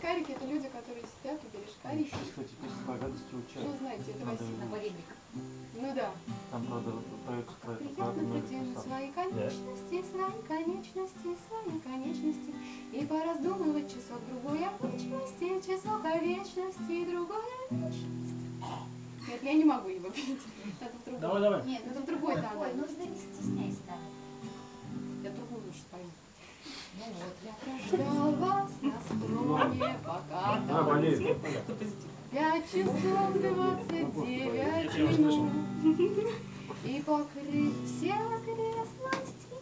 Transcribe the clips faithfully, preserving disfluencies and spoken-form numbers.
бережкарики это люди, которые сидят у бережкарики. Сейчас, кстати, песня по гадости учат. Ну, знаете, это Василий. Ну да. Там, правда, поется про это. Приятно придерживать свои конечности, свои конечности, свои конечности. И пораздумывать часок другой о вечности, часок о вечности, другой о вечности. Нет, я не могу его петь. Это в другой. Давай, давай. Нет, это в другой там. Ой, ну ты не стесняйся, да. Я другую лучше спою. Ну вот. Я прождал вас на склоне, пока А, болеет. пять часов двадцать девять минут. И покрыв все окрестности,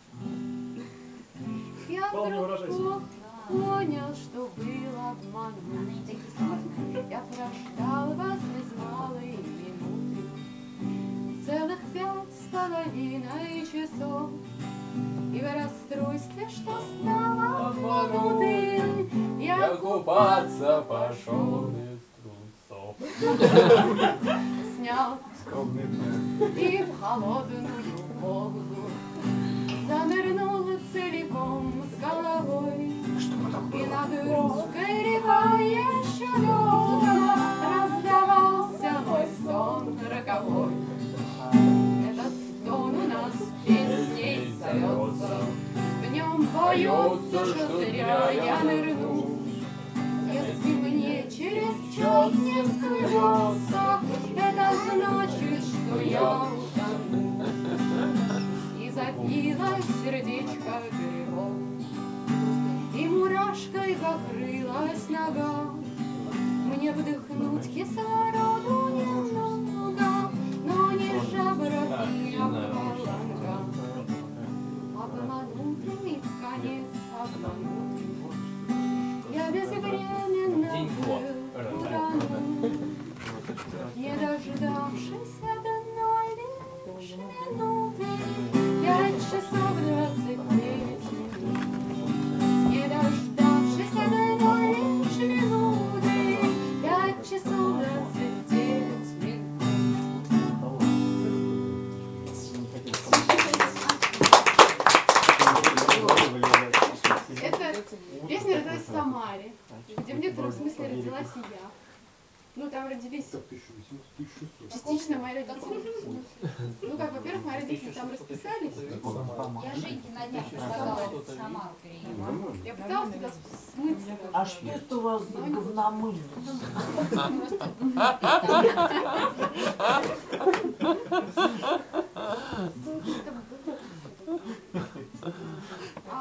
я вдруг понял, что был обман. Я прождал вас без малой минуты, целых пять с половиной часов. И в расстройстве, что стало обманутым, я купаться пошел без трусов. Снял и в холодную воду занырнул целиком с головой. И над русской рекой еще долго раздавался мой стон роковой. Этот стон у нас песней зовется, в нем поется, что зря я нырнул. Если мне через час не скрываться, это значит, что я утону. И забилось сердечко грибом, и мурашкой покрылась нога. Мне вдохнуть кислороду немного, но не жабров, не обманка. Обманутый, в конец обманутый, я безвременно был утонул, не дождавшись одной лишь минуты. Пять часов двадцать девять минут, не дождавшись одной лишь минуты. Пять часов двадцать девять минут. Это песня родилась в Самаре, где в некотором смысле родилась и я. Ну, там родились частично мои родители. Ну, как, во-первых, мои родители там расписались. Я Женьке на днях предлагала в Самару переехать. Я пыталась туда смыться. А что это у вас за говномыльник? Это